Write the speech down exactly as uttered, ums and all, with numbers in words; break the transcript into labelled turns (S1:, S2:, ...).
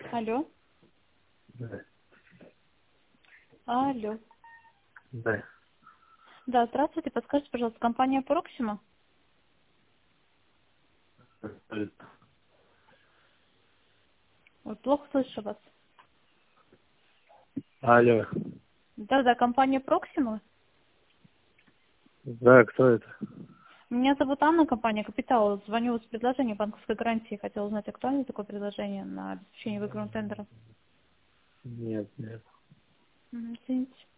S1: Алло.
S2: Да.
S1: Алло.
S2: Да.
S1: Да, здравствуйте. Подскажите, пожалуйста, компания Proxima? Ой, плохо слышу вас.
S2: Алло.
S1: Да, да, компания Proxima.
S2: Да, кто это?
S1: Меня зовут Анна, компания Капитал. Звоню с предложением банковской гарантии. Хотела узнать, актуально такое предложение на обеспечение выигранного тендера.
S2: Нет, нет.
S1: Мгм, извините.